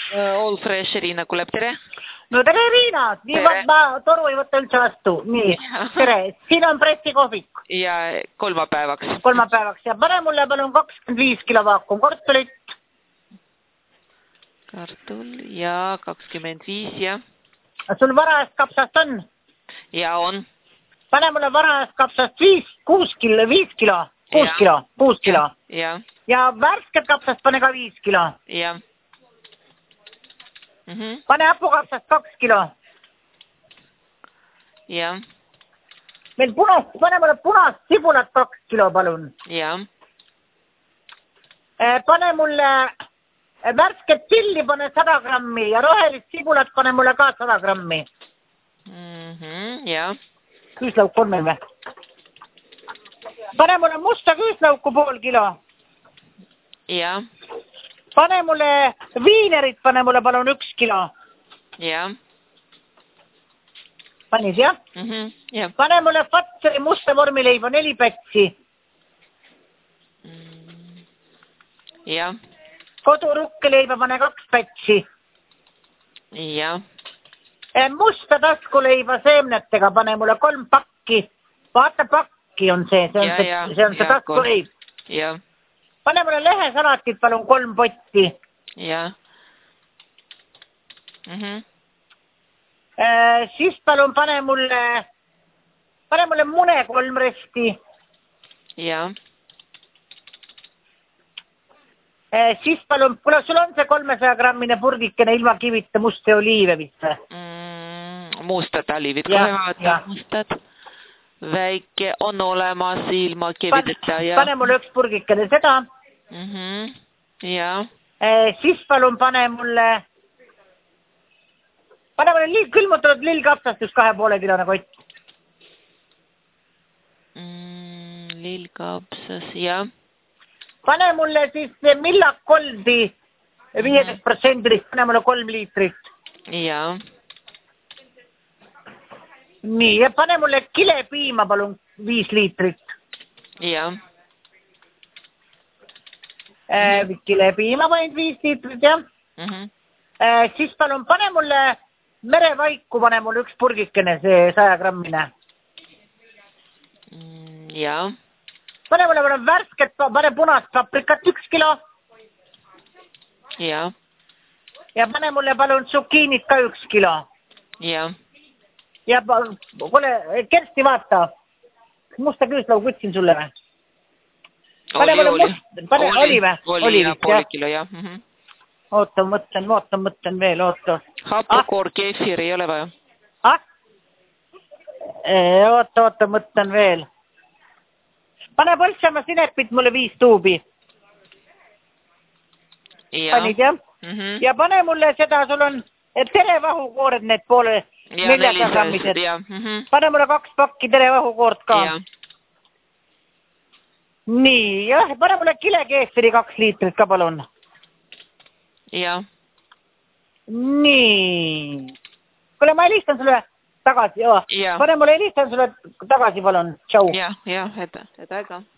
All Fresh Riina kuuleb, tere. No tere Riina, ma toru ei võtta üldse vastu. Nii, tere, siin on pressikohvik. Ja kolmapäevaks. Kolmapäevaks ja pane mulle palun 25 kilo vaakum kartulit. Kartul ja 25 ja. Sul varajast kapsast on? Ja on. Pane mulle varajast kapsast 6 kilo. Ja värsket kapsast pane ka 5 kilo. Ja. Pane hapukapsast 2 kilo. Ja. Meil pane mulle punast sibulat 2 kilo, palun. Ja. Pane mulle värsket tilli pane 100 grammi ja rohelist sibulat pane mulle ka 100 grammi. Ja. Küüslauk on meil või? Pane mulle musta küüslauku pool kilo. Ja. Pane mulle viinerit, pane mulle palun 1 kilo. Ja. Panis, jah? Ja. Pane mulle Fatseri musta vormileiba 4 pätsi. Ja. Kodurukkleiba pane 2 pätsi. Ja. Musta taskuleiba seemnetega pane mulle 3 pakki. Vaata, pakki on see on see taskuleib. Ja. Pane mulle lehesalatit palun 3 potti. Ja. Siis palun pane mulle mune 3 resti. Ja. Siis palun, kuule, sul on see 300 grammine purgikene ilma kivita musta oliive vist? Mustad oliivid, kohe vaata, mustad. Väike on olemas ilma kivideta. Pane mulle 1 purgikene seda. Ja. Siis palun pane mulle külmutatud lillkapsastus 2,5 kilone kott. Lillkapsas, ja. Pane mulle siis Millak Goldi 15%, pane mulle 3 liitrit. Ja. Nii, ja pane mulle kilepiima palun 5 liitrit. Ja. Kilepiima panin 5 liitrit, jah. Siis palun pane mulle merevaiku, pane mulle 1 purgikene, see 100 grammine. Ja. Pane mulle värsket, pane punast paprikat 1 kilo. Ja. Ja pane mulle palun tsukiinit ka 1 kilo. Ja. Ja kuule, Kersti, vaata. Musta küüslauk võtsin sulle või? Pane Oli või? Oli ja pool kilo, jah. Oota, mõtlen veel, oota. Hapukoor, keefir ei ole vaja. Oota, mõtlen veel. Pane Põltsamaa sinepit mulle 5 tuubi. Panid, jah? Ja pane mulle seda, sul on terevahukoored need poole 400 grammised. Pane mulle 2 pakki terevahukoort ka. Nii, jah, pane mulle kilekeefiri 2 liitrit ka, palun. Ja. Nii. Kuule, ma helistan sulle tagasi, jah. Pane mulle helistan sulle tagasi, palun. Tšau. Ja, et aega.